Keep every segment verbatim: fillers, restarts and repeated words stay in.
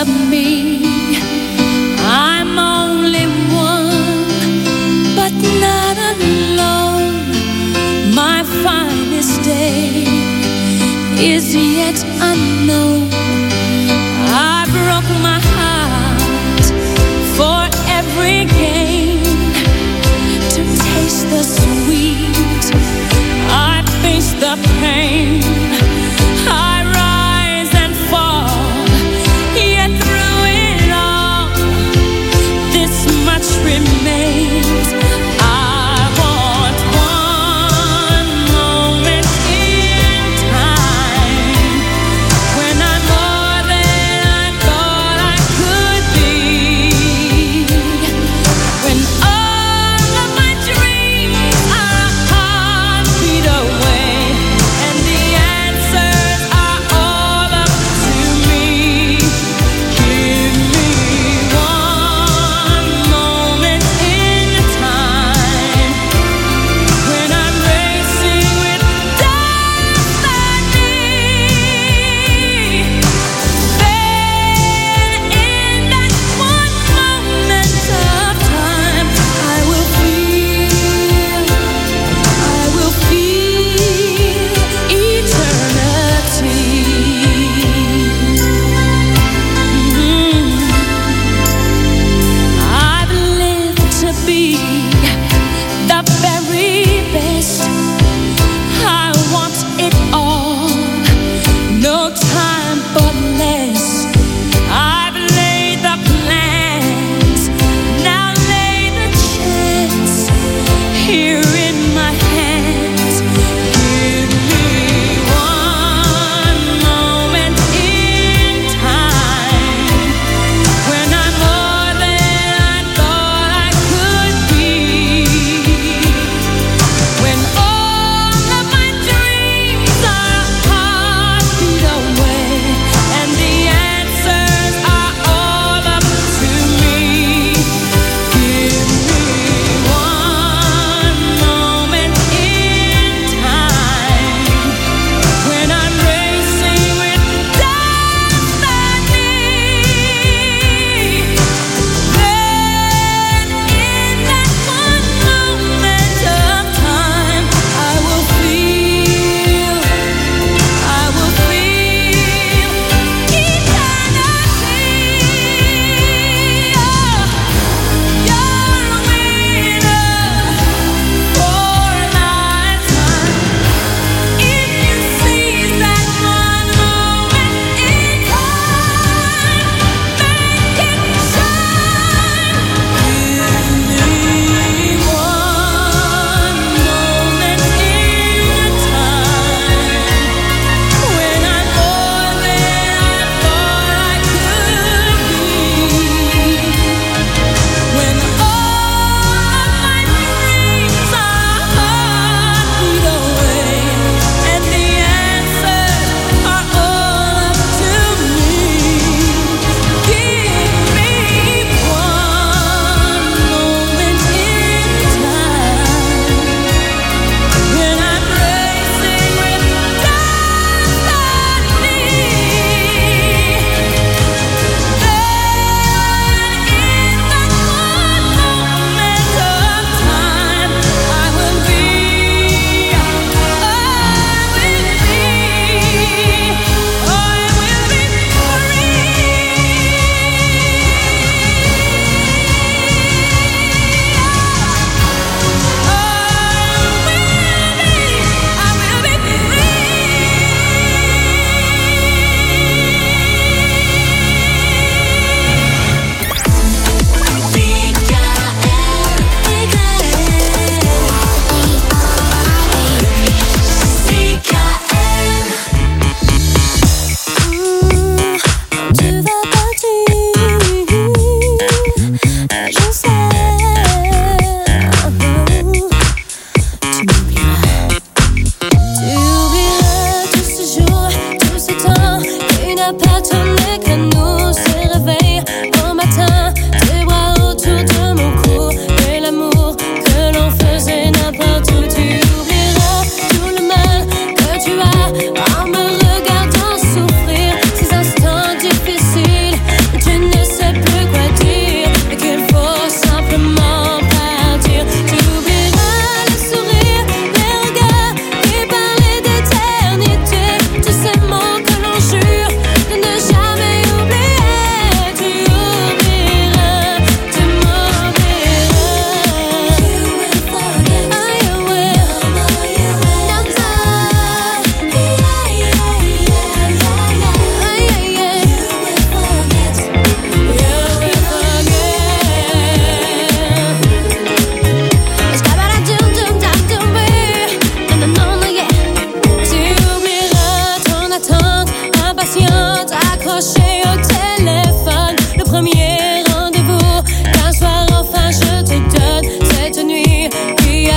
of me. I'm only one, but not alone. My finest day is yet unknown. I broke my heart for every gain, to taste the sweet. I face the pain. I rise and fall, yet through it all, this much remains. I want one moment in time when I'm all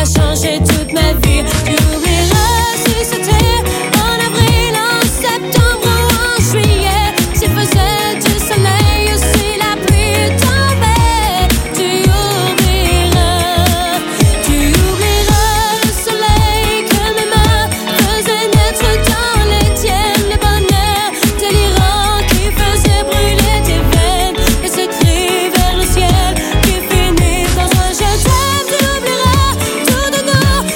changé toute ma vie. Tu oublieras si c'était en avril, en septembre ou en juillet, s'il faisait du soleil ou si la pluie tombait. Tu oublieras, tu oublieras le soleil que mes mains faisaient naître dans les tiennes, le bonheur délirant qui faisait brûler tes veines et ce cri vers le ciel qui finit dans un je t'aime. Tu oublieras tout de nous,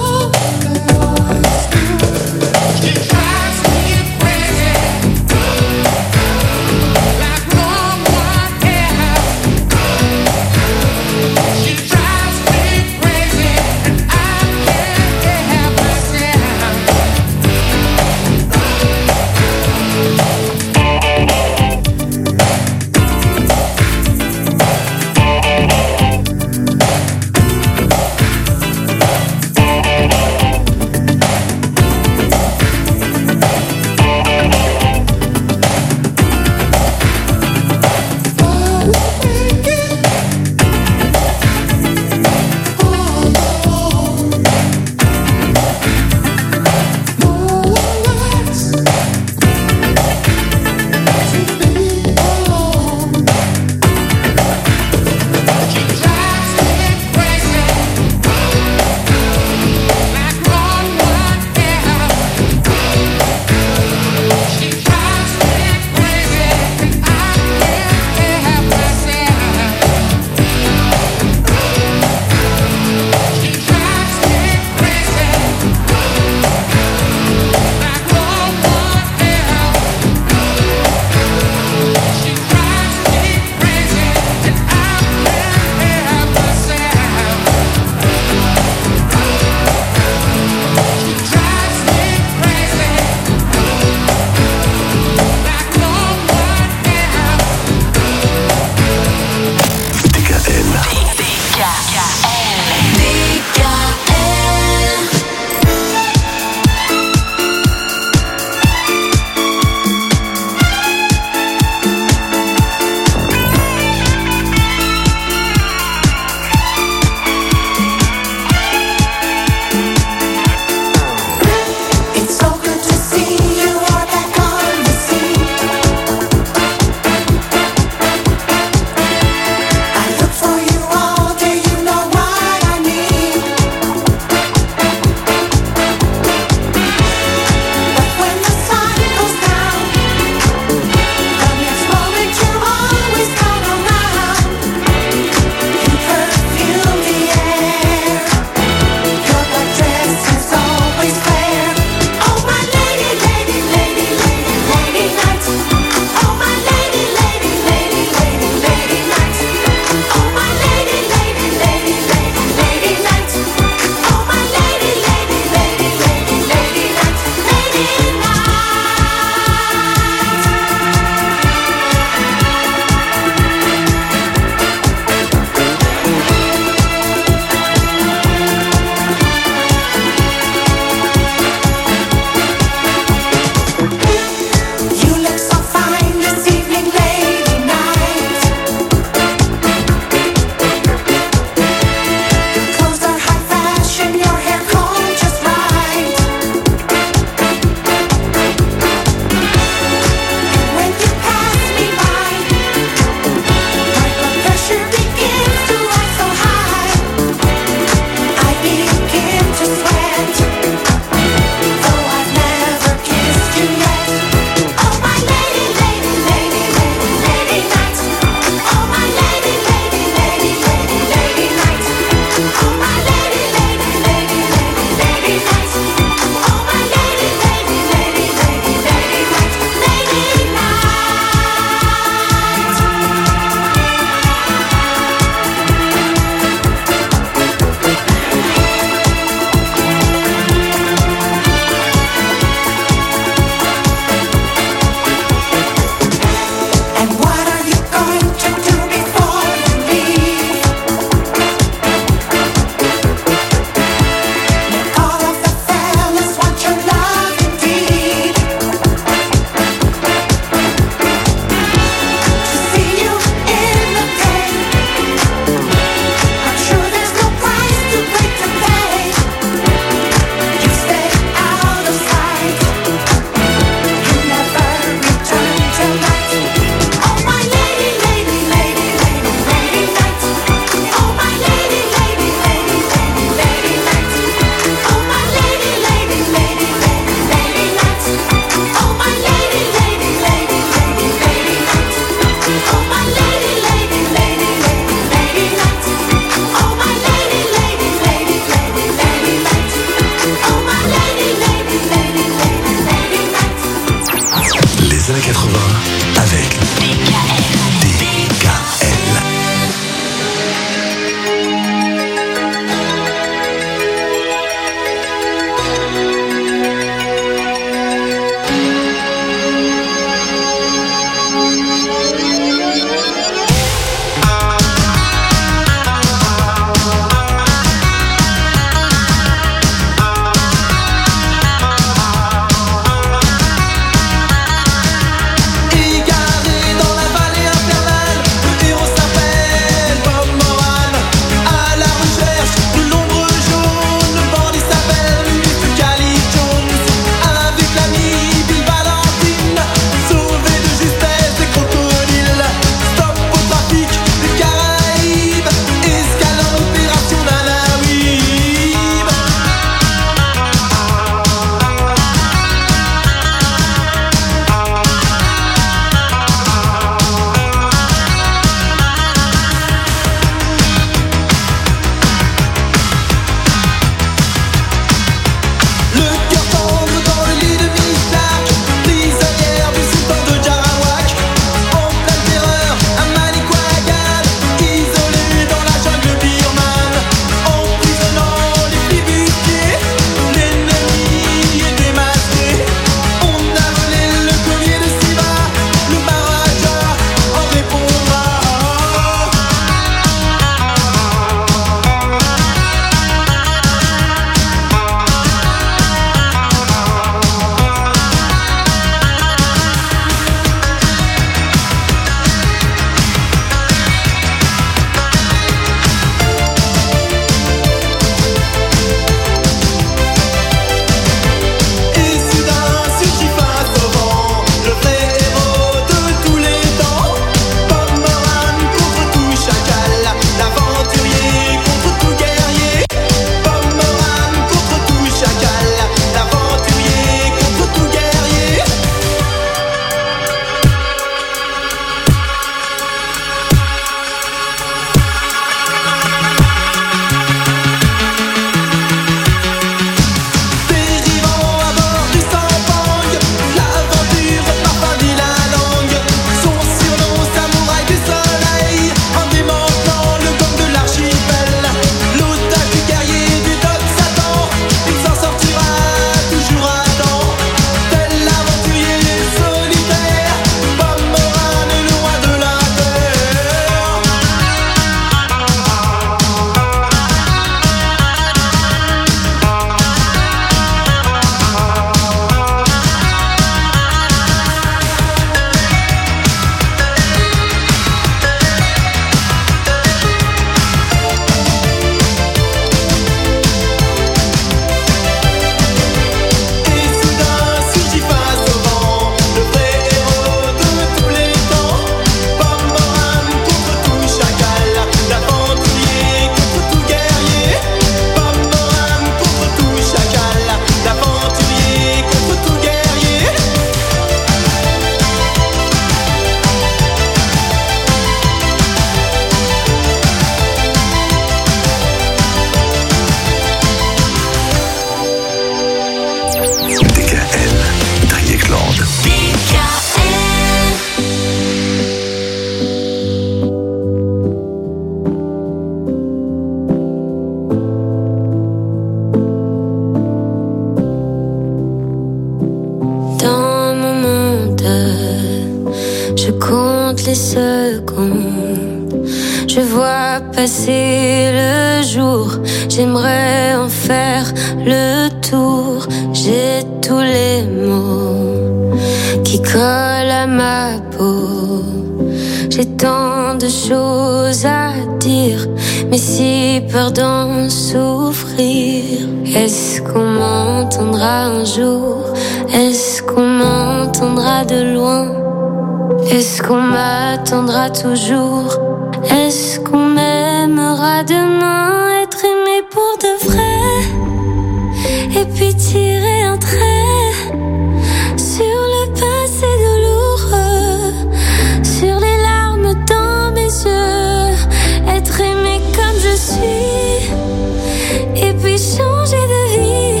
passer le jour, j'aimerais en faire le tour. J'ai tous les mots qui collent à ma peau. J'ai tant de choses à dire, mais si peur d'en souffrir. Est-ce qu'on m'entendra un jour? Est-ce qu'on m'entendra de loin? Est-ce qu'on m'attendra toujours? Est-ce qu'on m'aimera demain? Être aimé pour de vrai, et puis tirer un trait sur le passé douloureux, sur les larmes dans mes yeux. Être aimé comme je suis, et puis changer de vie.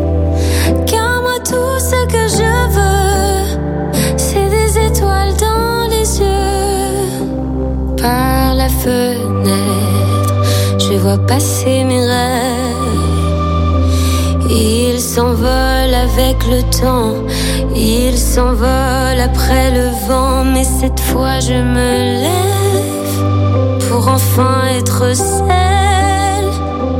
Car moi tout ce que je veux, c'est des étoiles dans les yeux. Par la fenêtre, je vois passer mes rêves. Ils s'envolent avec le temps, ils s'envolent après le vent. Mais cette fois je me lève pour enfin être celle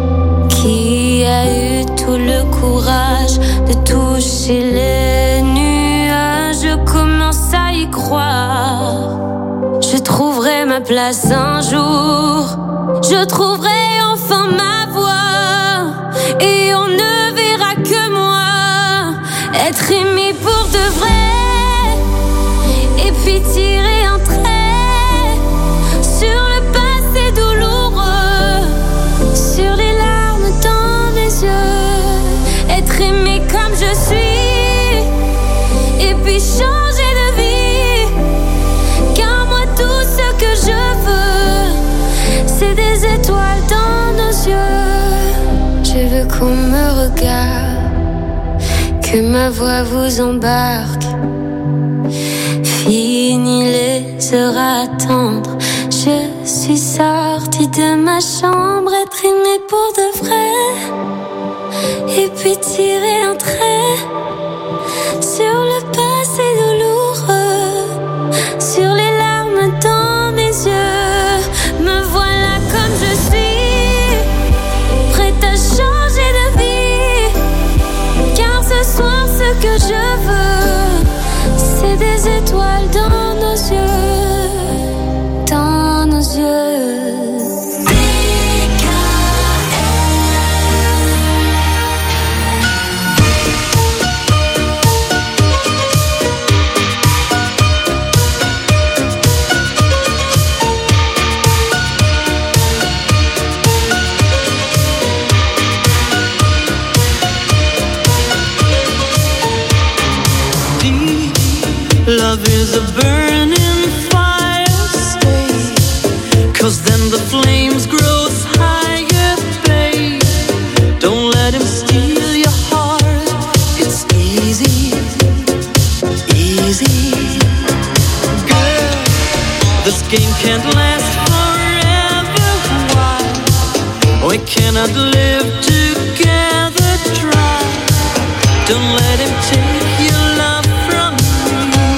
qui a eu tout le courage de toucher les nuages. Je commence à y croire. Je trouverai ma place un jour. Je trouverai enfin ma voix. Et on ne verra que moi. Être aimé pour de vrai. Et puis tirer un trait sur le passé douloureux, sur les larmes dans les yeux. Être aimé comme je suis, et puis changer de vie. Car moi tout ce que je veux, c'est des étoiles dans nos yeux. Je veux qu'on me regarde, que ma voix vous embarque. Fini les heures à attendre, je suis sortie de ma chambre. Être aimée pour de vrai, et puis tirer un trait sur le passé douloureux, sur les larmes dans mes yeux. Me voilà comme je suis, prête à changer de vie. Car ce soir ce que je veux, c'est des étoiles dans nos yeux, dans nos yeux. Love is a burning fire, stay. Cause then the flames grow higher, babe. Don't let him steal your heart. It's easy, easy. Girl, this game can't last forever. Why? We cannot live together, try. Don't let him take your love from me.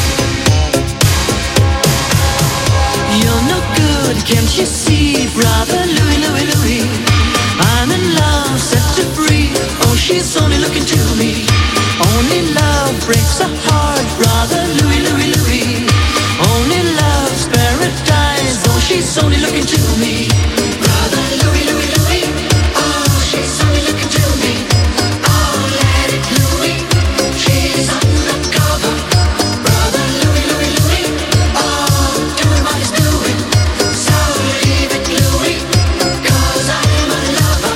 You're no good, can't you see, brother Louis, Louis, Louis? I'm in love, set to free. Oh, she's only looking to me. Only love breaks a heart, brother Louis, Louis, Louis. Only love's paradise. Oh, she's only looking to me. Brother Louis, Louis, Louis. Oh, she's only looking to me. Oh, let it Louis. She's undercover. Brother Louis, Louis, Louis. Oh, doing what he's doing. So leave it Louis, cause I'm a lover.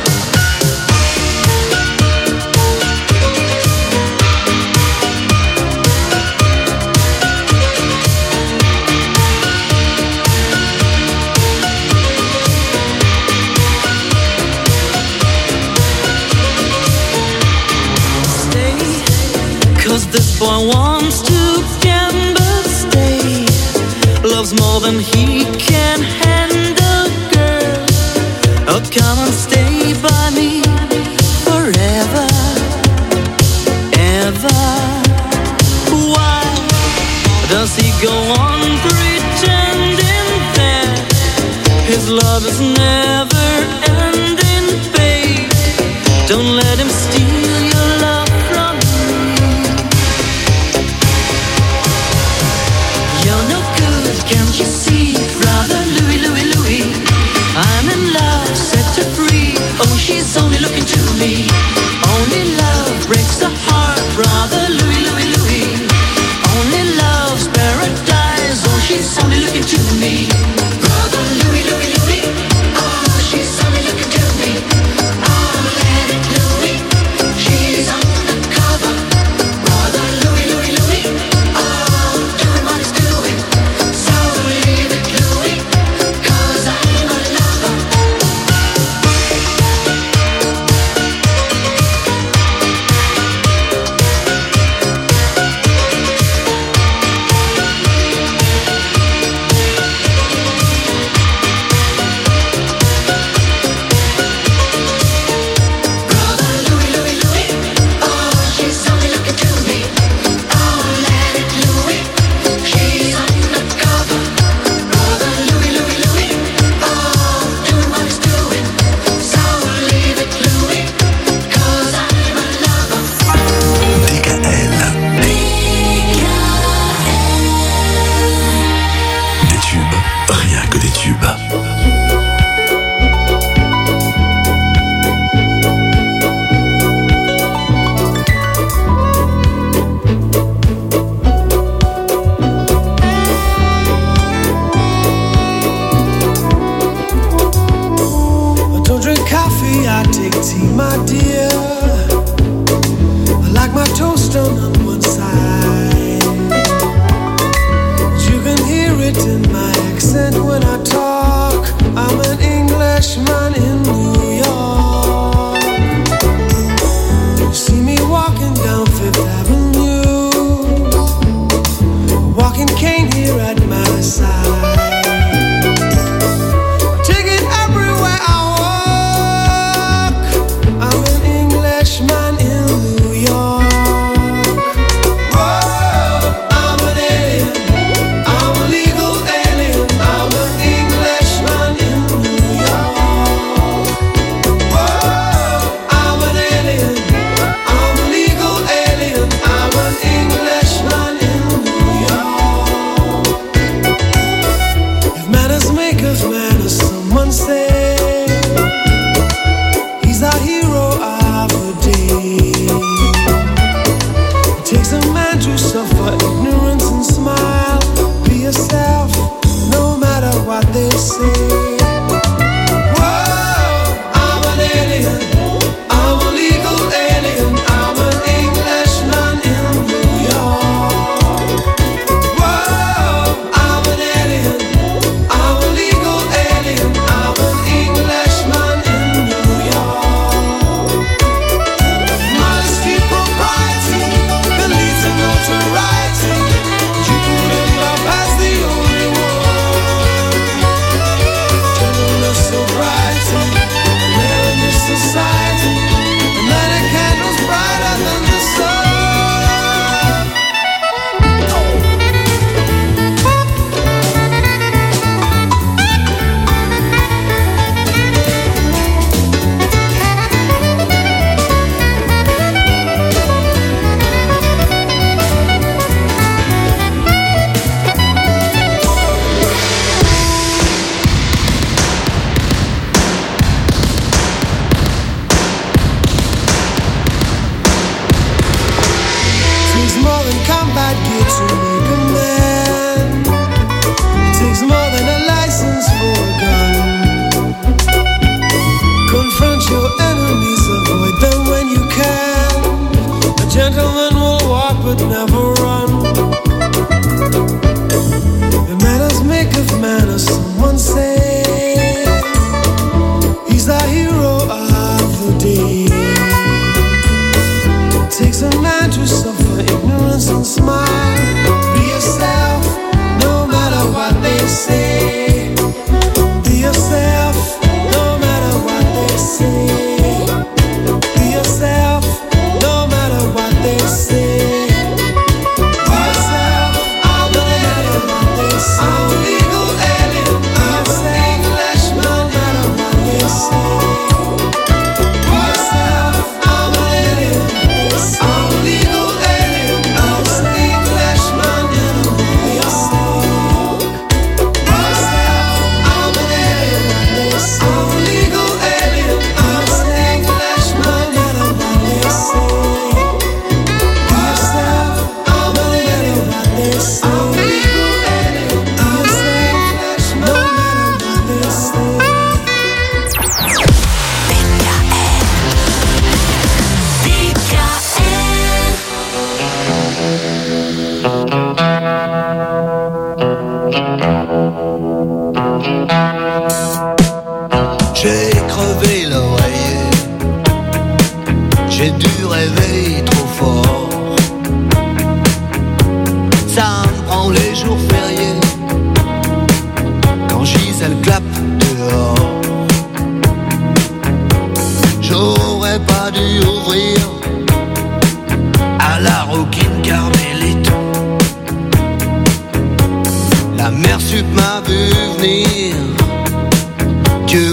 Cause this boy wants to gamble, stay. Loves more than he can handle, girl. Oh, come and stay by me forever, ever. Why does he go on pretending that his love for this never-ending pain. Don't let him steal your love from me. You're no good, can't you see, brother Louis, Louis, Louis? I'm in love, set her free. Oh, she's only looking to me. Only love breaks the heart, brother Louis, Louis, Louis. Only love's paradise. Oh, she's only looking to me. Brother Louis, Louis, Louis. Oh, she's only looking to me. Oh, let it Louis. She's undercover. Brother Louis, Louis, Louis. Oh, doing what he's doing. So leave it Louis, 'cause I'm a lover. Take it everywhere I walk. I'm an Englishman.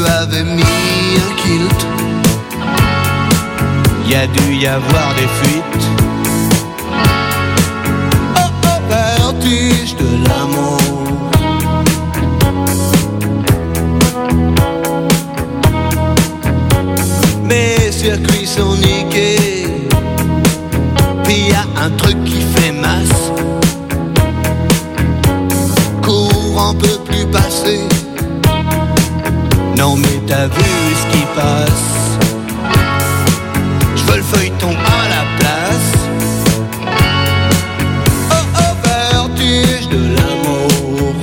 avais mis un kilt. Y a dû y avoir des fuites. Oh oh, vertige de l'amour. Mes circuits sont niqués. Puis y a un truc qui fait masse. Courant peut plus passer. Non mais t'as vu ce qui passe. J'veux le feuilleton à la place. Oh oh, vertige de l'amour.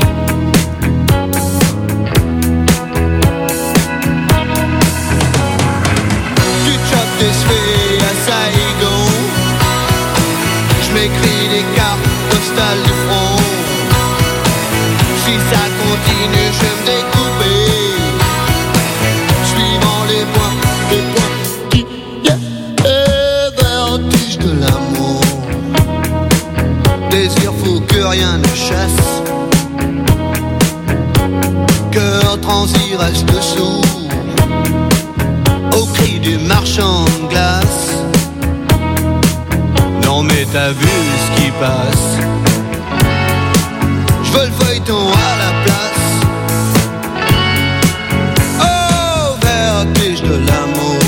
Tu chopes des sphères à Saigon. J'm'écris des cartes postales du front. Si ça continue, je vais me découper. Suivant les points, les points qui yeah, et vertige de l'amour. Désir fou que rien ne chasse. Cœur transi reste sourd au cri du marchand de glace. Non mais t'as vu ce qui passe. J'veux le feuilleton à la place. Oh, vertige de l'amour.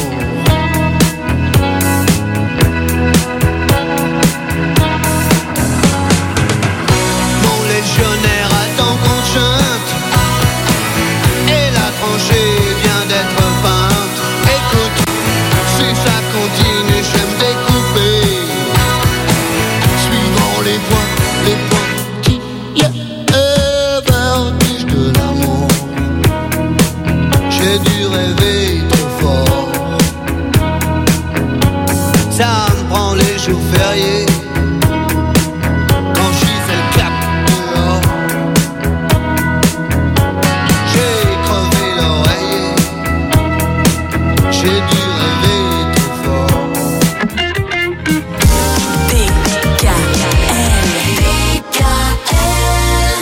Mon légionnaire attend qu'on chante. Et la tranchée vient d'être peinte. Écoute, si ça continue, je vais me découper. Suivant les points, les points qui yeah. J'ai dû rêver trop fort. Ça me prend les jours fériés. Quand j'y fais le cap dehors. J'ai crevé l'oreiller. J'ai dû rêver trop fort. D K L D K L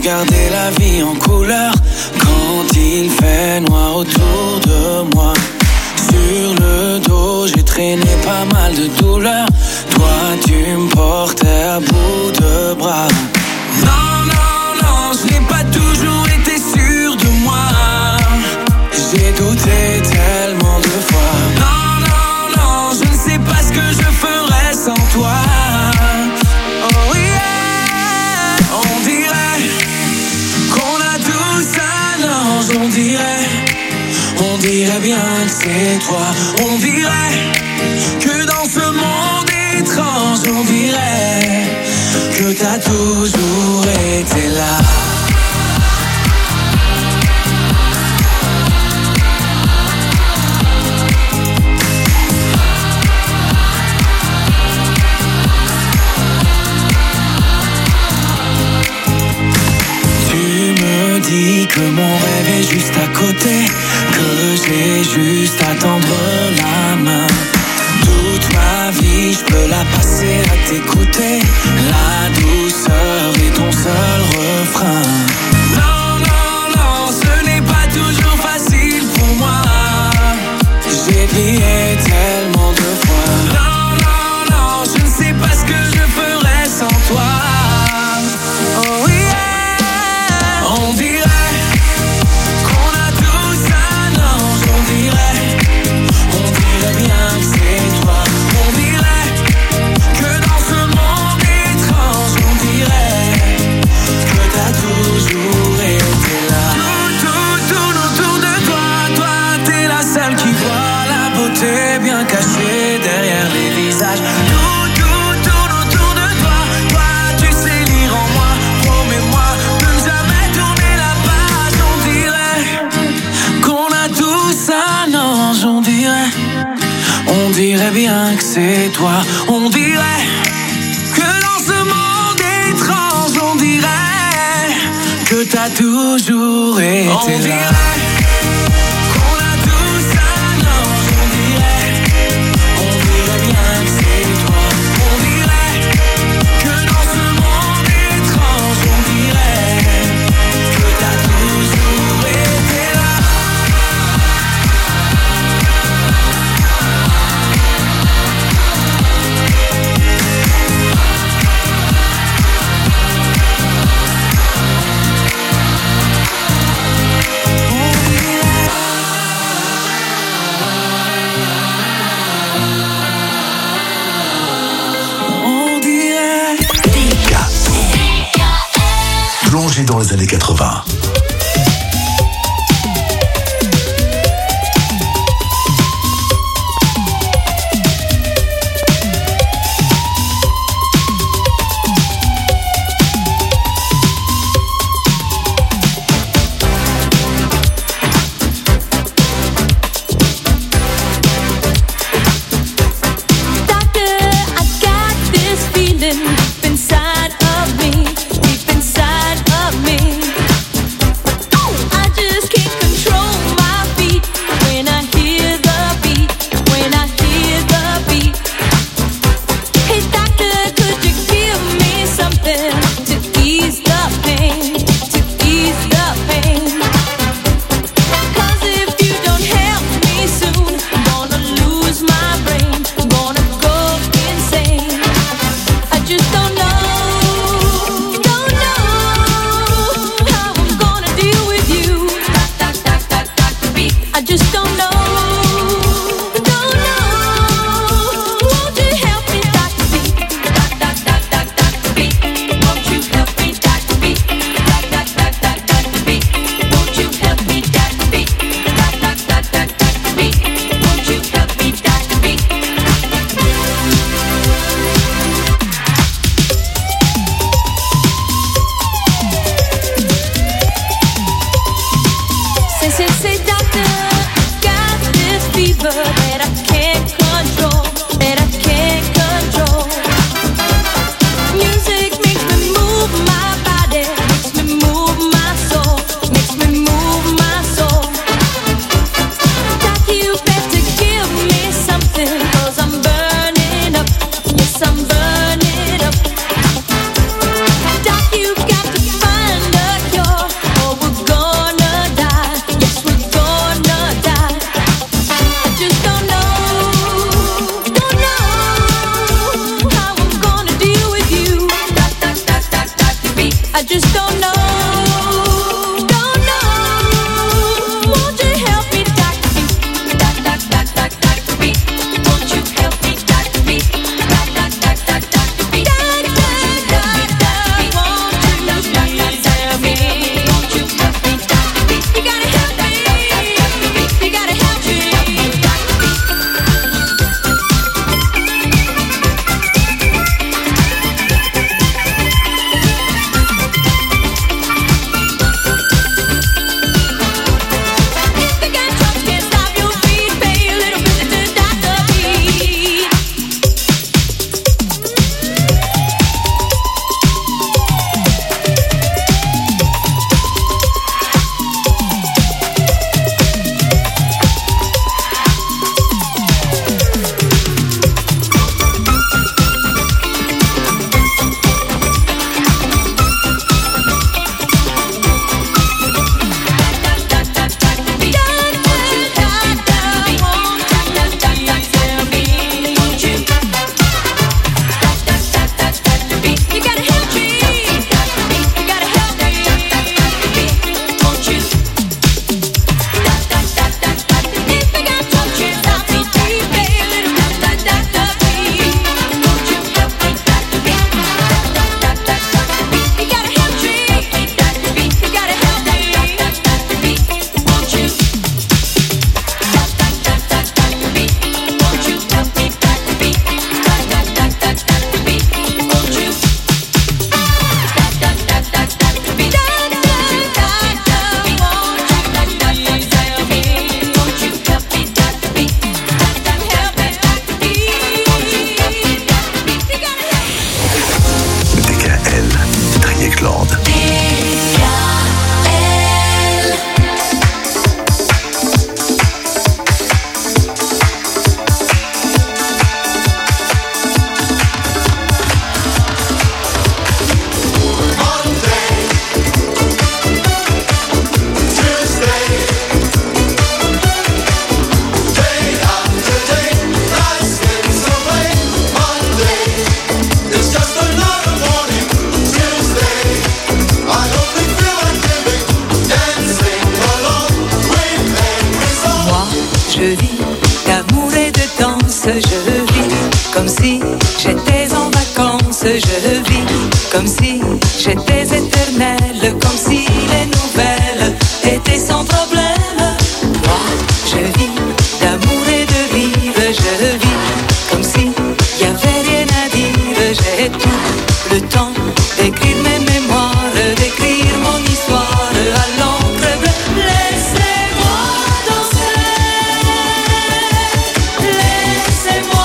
regarder la vie en couleur quand il fait noir autour de moi. Sur le dos, j'ai traîné pas mal de douleurs. Toi, tu me portais à bout de bras. Non, non, non, je n'ai pas toujours été sûr de moi. J'ai douté tellement de fois. Non, non, non, je ne sais pas ce que je ferais sans toi. Oh yeah, on dirait qu'on a tous un ange, on dirait. On dirait bien que c'est toi. On dirait que dans ce monde étrange, on dirait que t'as toujours été là. Dis que mon rêve est juste à côté, que j'ai juste à tendre la main. Toute ma vie, je peux la passer à t'écouter. La douceur est ton seul refrain. Non, non, non, ce n'est pas toujours facile pour moi. J'ai plié tellement de fois. Non, non, non, je ne sais pas ce que je ferais sans toi. Oh oui. On dirait qu'on a tous un ange, on dirait, on dirait bien que c'est toi. On dirait que dans ce monde étrange, on dirait que t'as toujours été là. Tout, tout, tout autour de toi, toi t'es la seule qui voit la beauté bien cachée derrière les visages. Tout, tout, tout autour de toi, toi tu sais lire en moi, promets-moi de ne jamais tourner la page. On dirait qu'on a tous un ange, on dirait, on dirait bien que c'est toi. On dirait que dans ce monde étrange, on dirait que t'as toujours été on là. Dirait qu'on a tous un ange, on dirait, on dirait bien que c'est toi. On dirait que dans ce monde étrange, on dirait que t'as toujours été là. On dirait. Plongé dans les années quatre-vingts. Doctor, I got this feeling deep inside of me, deep inside of me. just don't know. Don't know. Won't you help me, Doctor B? Doc, doc, doc, doc, Doctor B. Won't you help me, Doctor B? Doc, doc, doc, doc, Doctor B. Doc, doc, doc, won't you please help me? Won't you help me, Doctor B? You gotta help me. You gotta help me. Comme si j'étais éternelle, comme si les nouvelles étaient sans problème. Moi, je vis d'amour et de rire, je vis comme si y avait rien à dire. J'ai tout le temps d'écrire mes mémoires, d'écrire mon histoire à l'encre bleue. Laissez-moi danser, laissez-moi.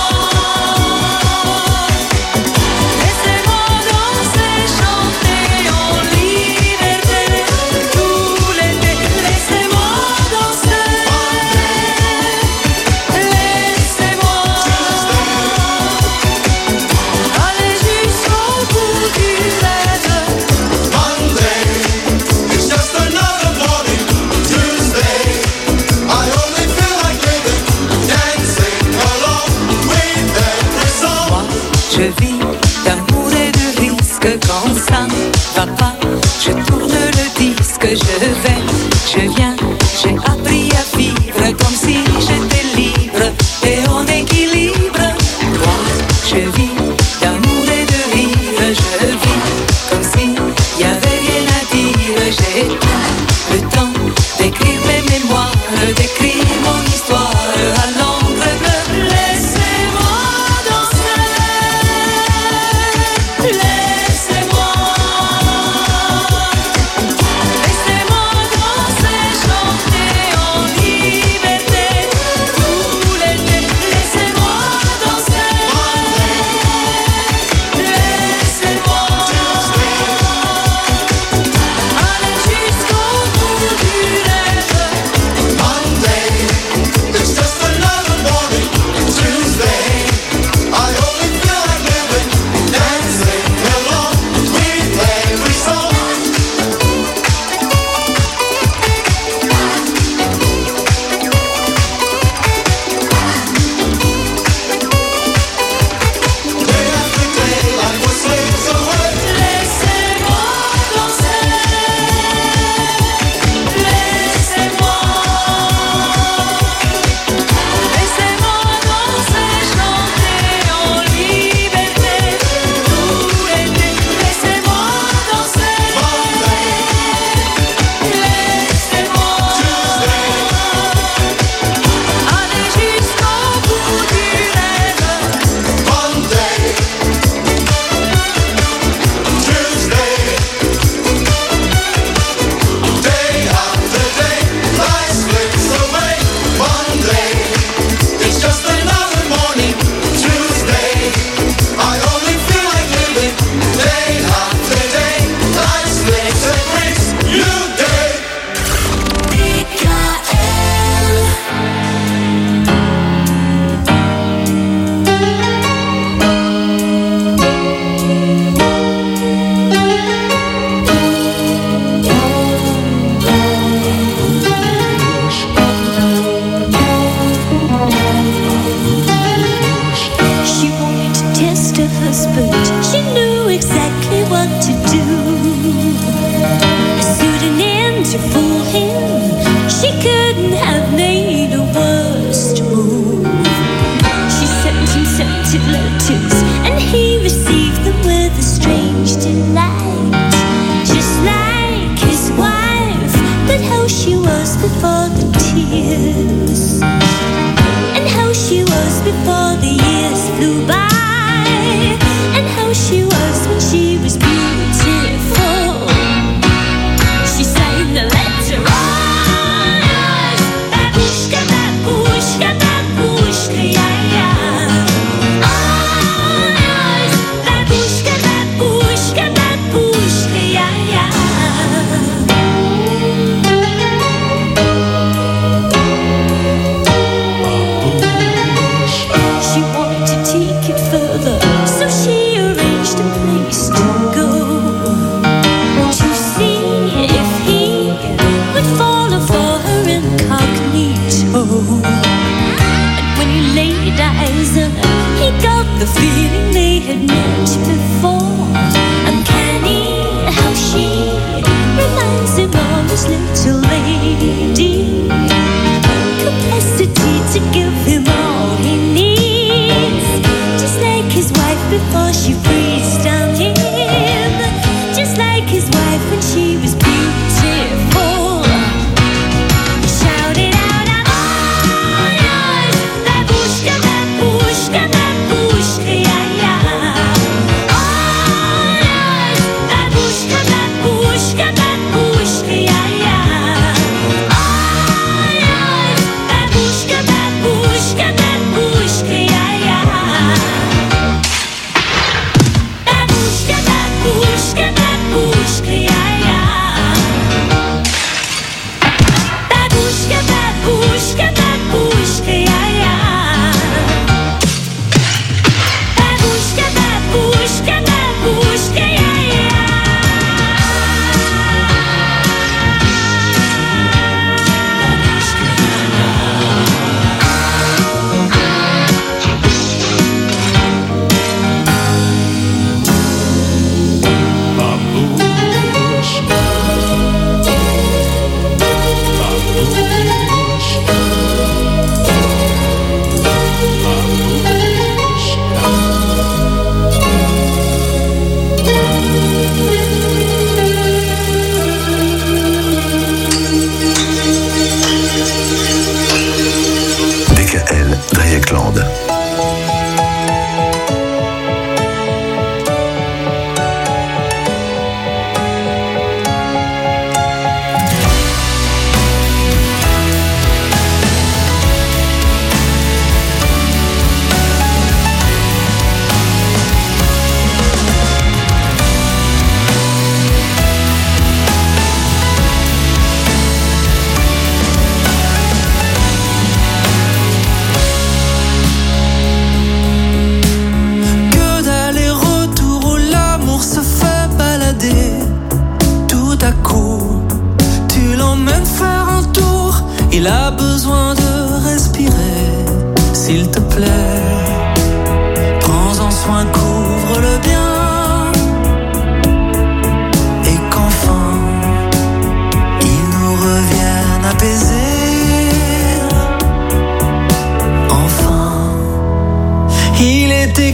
Je vis d'amour et de risque, quand ça va pas, je tourne le disque, je vais, je viens, j'ai appris à vivre comme si j'étais libre et en équilibre. Moi, je vis d'amour et de rire, je vis comme si y avait rien à dire. J'ai tout le temps d'écrire mes mémoires, d'écrire mon histoire à l'encre bleue. Laissez-moi danser. Laissez-moi, laissez-moi danser, chanter en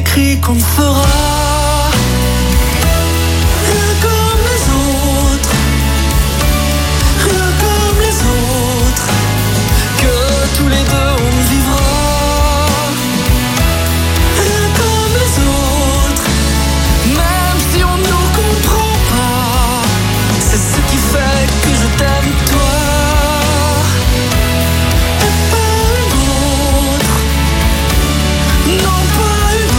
écrit qu'on ne fera rien comme les autres, rien comme les autres, que tous les deux on vivra rien comme les autres, même si on ne nous comprend pas. C'est ce qui fait que je t'aime toi et pas une autre, non pas une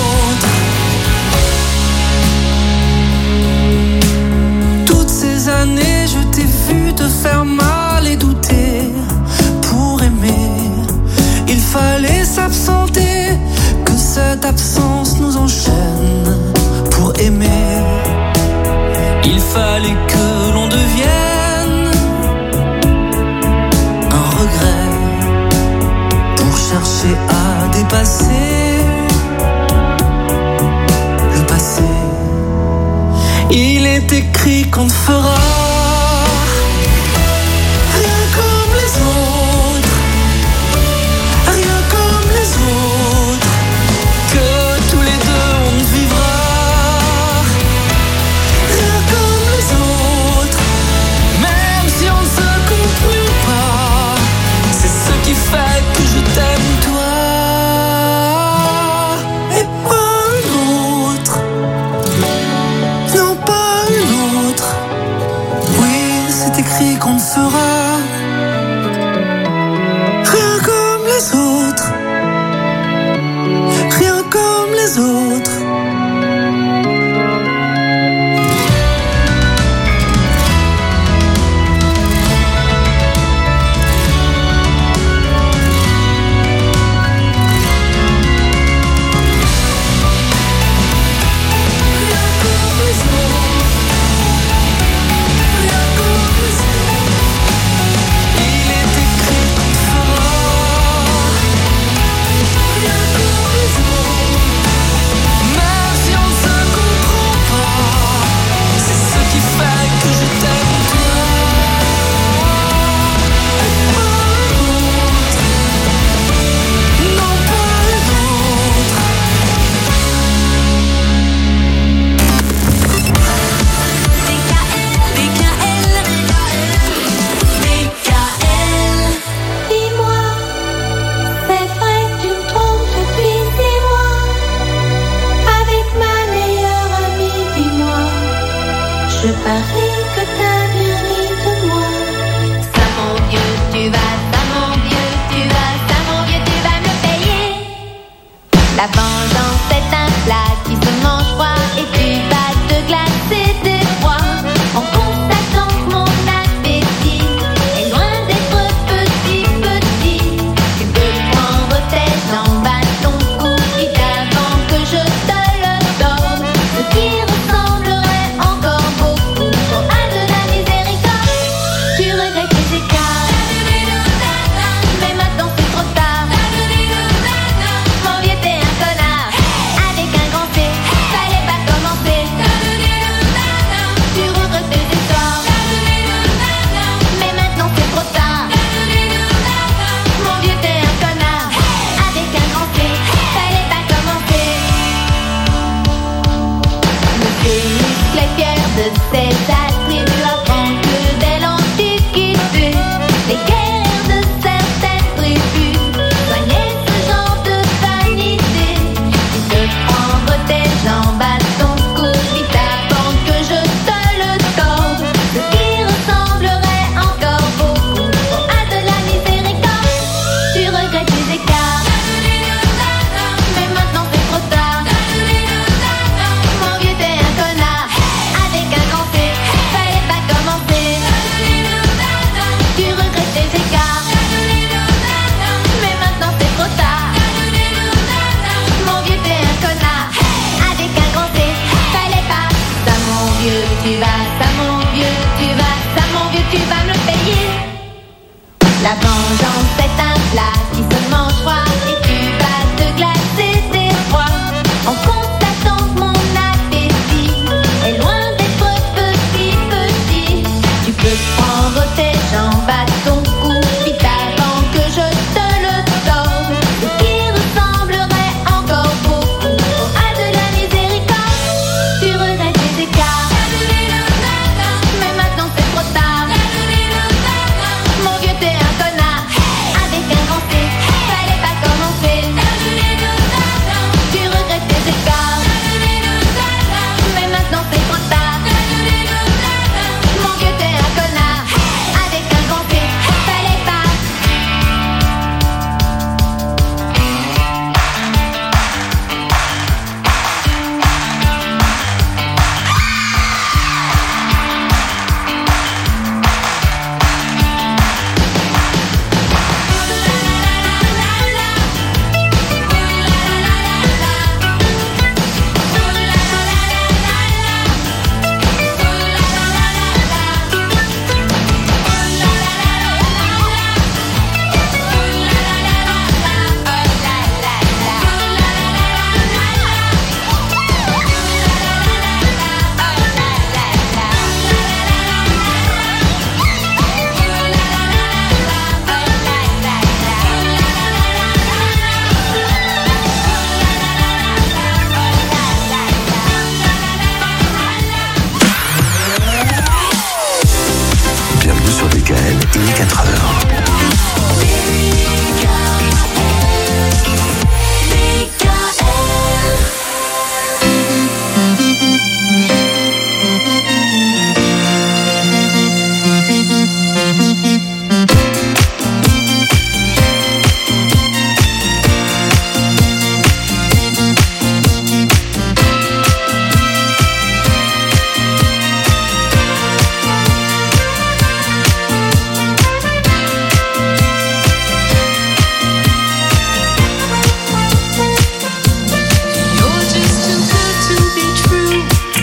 autre. Toutes ces années je t'ai vu te faire mal et douter. Pour aimer il fallait s'absenter, que cette absence nous enchaîne. Pour aimer il fallait que l'on devienne un regret pour chercher à dépasser le passé. Il est écrit qu'on ne fera rien comme les autres, rien comme les autres, que tous les deux on ne vivra rien comme les autres, même si on ne se comprend pas. C'est ce qui fait que je t'aime toi et pas une autre, non pas une autre. Oui, c'est écrit qu'on ne fera rien comme les autres, rien comme les autres. Il est écrit qu'on fera rien comme les autres, même si on ne se comprend pas. C'est ce qui fait que je t'aime toi et pas une autre, non pas une autre. Dis-moi, c'est vrai que tu me trompes depuis six mois. Avec ma meilleure amie, dis-moi, je parie que t'as bien ri de moi. Ça mon vieux, tu vas, ça mon vieux, tu vas, ça mon vieux, tu vas me payer. La vengeance est un plat qui se mange froid et tu vas te glacer d'effroi en constatant que mon appétit est loin d'être petit, petit. Tu peux prendre tes jambes à ton cou vite avant que je te le donne, ce qui ressemblerait encore beaucoup trop à de la miséricorde. Tu regrettes les écarts, mais maintenant c'est trop tard. Mon vieux t'es un connard, avec un grand C, fallait pas commencer. Tu regrettes tes histoires, mais maintenant c'est trop tard. Mon vieux t'es un connard, avec un grand C, fallait pas commencer. Monsieur Muscle est fier de ses attributs, apprend que dès l'Antiquité, les guerriers de certaines tribus soignaient ce genre de vanité. Tu peux prendre tes jambes à ton cou vite avant que je te le torde, ce qui ressemblerait encore beaucoup trop à de la miséricorde. Tu regrettes les écarts, mais maintenant c'est trop tard. Mon vieux t'es un connard, avec un grand C, Les quatre heures.